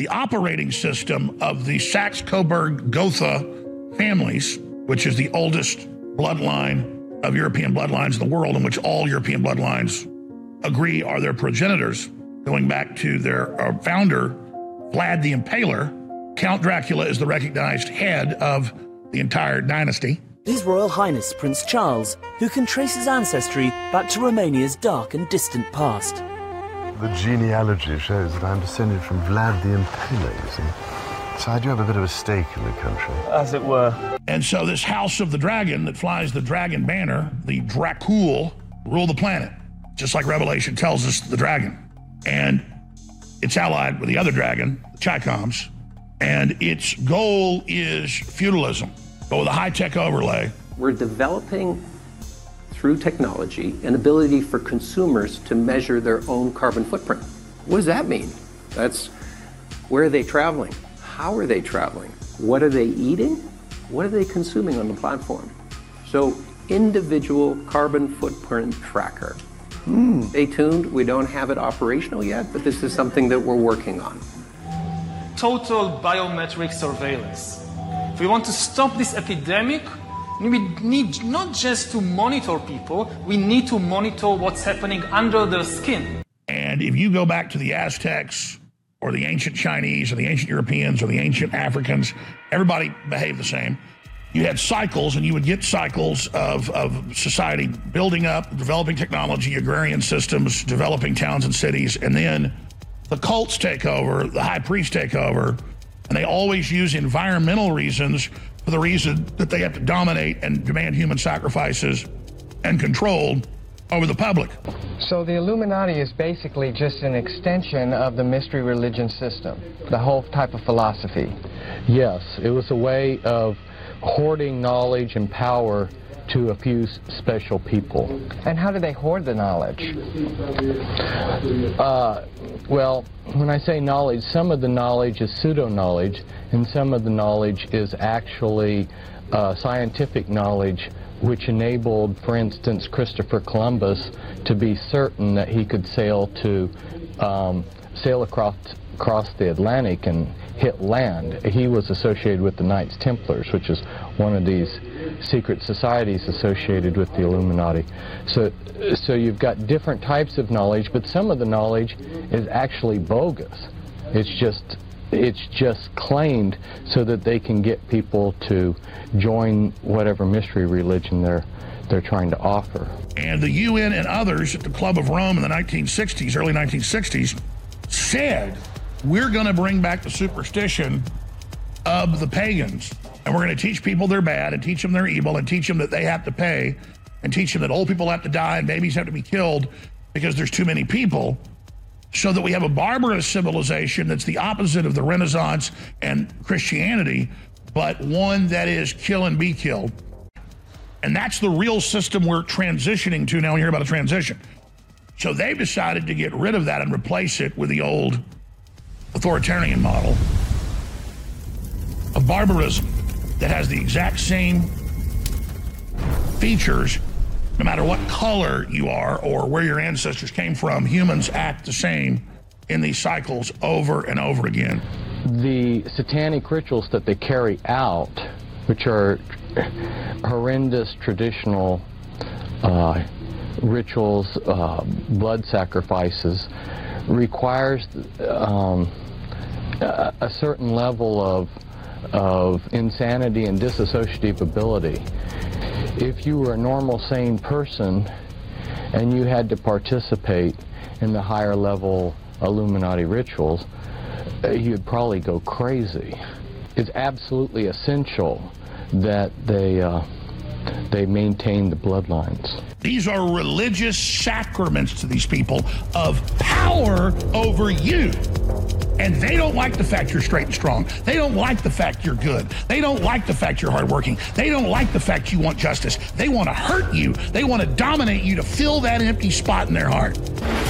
The operating system of the Saxe-Coburg-Gotha families, which is the oldest bloodline of European bloodlines in the world, in which all European bloodlines agree are their progenitors, going back to their founder, Vlad the Impaler. Count Dracula is the recognized head of the entire dynasty. His Royal Highness Prince Charles, who can trace his ancestry back to Romania's dark and distant past. The genealogy shows that I'm descended from Vlad the Impaler, you see. So I do have a bit of a stake in the country. As it were. And so this House of the Dragon that flies the dragon banner, the Dracul, rule the planet, just like Revelation tells us the dragon. And it's allied with the other dragon, the Chicoms, and its goal is feudalism, but with a high-tech overlay. We're developing, through technology, an ability for consumers to measure their own carbon footprint. What does that mean? That's where are they traveling? How are they traveling? What are they eating? What are they consuming on the platform? So, individual carbon footprint tracker. Stay tuned, we don't have it operational yet, but this is something that we're working on. Total biometric surveillance. If we want to stop this epidemic, we need not just to monitor people, we need to monitor what's happening under their skin. And if you go back to the Aztecs, or the ancient Chinese, or the ancient Europeans, or the ancient Africans, everybody behaved the same. You had cycles, and you would get cycles of society building up, developing technology, agrarian systems, developing towns and cities, and then the cults take over, the high priests take over, and they always use environmental reasons for the reason that they have to dominate and demand human sacrifices and control over the public. So the Illuminati is basically just an extension of the mystery religion system, the whole type of philosophy. Yes, it was a way of hoarding knowledge and power to a few special people. And how do they hoard the knowledge? Well, when I say knowledge, some of the knowledge is pseudo-knowledge, and some of the knowledge is actually scientific knowledge, which enabled, for instance, Christopher Columbus to be certain that he could sail across the Atlantic and hit land. He was associated with the Knights Templars, which is one of these secret societies associated with the Illuminati. So you've got different types of knowledge, but some of the knowledge is actually bogus. It's just claimed so that they can get people to join whatever mystery religion they're trying to offer. And the UN and others at the Club of Rome in the 1960s, early 1960s, said, we're going to bring back the superstition of the pagans, and we're going to teach people they're bad and teach them they're evil and teach them that they have to pay and teach them that old people have to die and babies have to be killed because there's too many people, so that we have a barbarous civilization that's the opposite of the Renaissance and Christianity, but one that is kill and be killed. And that's the real system we're transitioning to now when you hear about a transition. So they've decided to get rid of that and replace it with the old authoritarian model of barbarism that has the exact same features. No matter what color you are or where your ancestors came from, humans act the same in these cycles over and over again. The satanic rituals that they carry out, which are horrendous traditional rituals, blood sacrifices, requires a certain level of insanity and dissociative ability. If you were a normal, sane person and you had to participate in the higher level Illuminati rituals, you'd probably go crazy. It's absolutely essential that they maintain the bloodlines. These are religious sacraments to these people of power over you. And they don't like the fact you're straight and strong. They don't like the fact you're good. They don't like the fact you're hardworking. They don't like the fact you want justice. They want to hurt you. They want to dominate you to fill that empty spot in their heart.